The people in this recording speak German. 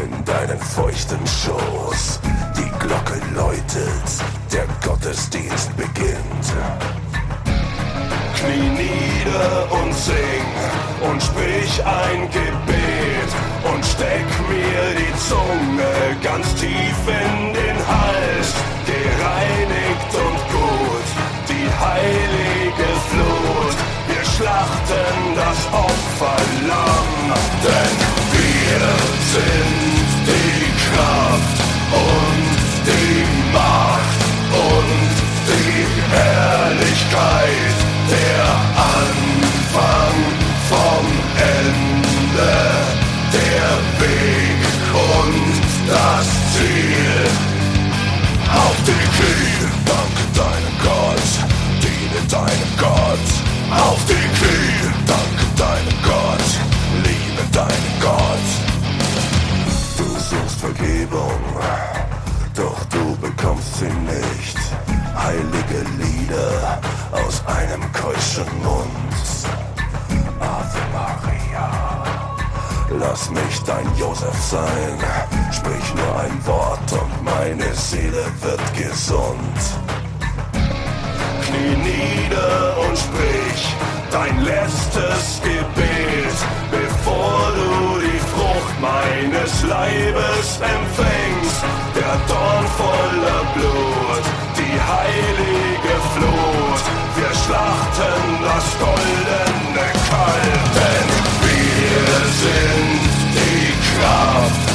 in deinen feuchten Schoß. Die Glocke läutet, der Gottesdienst beginnt. Knie nieder und sing und sprich ein Gebet und steck mir die Zunge ganz tief in den Hals. Gereinigt und gut, die heilige Flut. Wir schlachten das Opferlamm, denn wir sind die Kraft und die Macht und die Herrlichkeit. Der Anfang vom Ende, der Weg und das Ziel. Auf die Knie, danke deinem Gott, diene deinem Gott. Auf die Knie, danke deinem Gott, liebe deinen Gott. Du suchst Vergebung, doch du bekommst sie nicht. Heilige Lieder aus einem keuschen Mund. Ave Maria, lass mich dein Josef sein. Sprich nur ein Wort und meine Seele wird gesund. Knie nieder und sprich dein letztes Gebet, bevor du die Frucht meines Leibes empfängst. Der Dorn voller Blut, die heilige Flut. Wir schlachten das goldene Kalb, denn wir sind die Kraft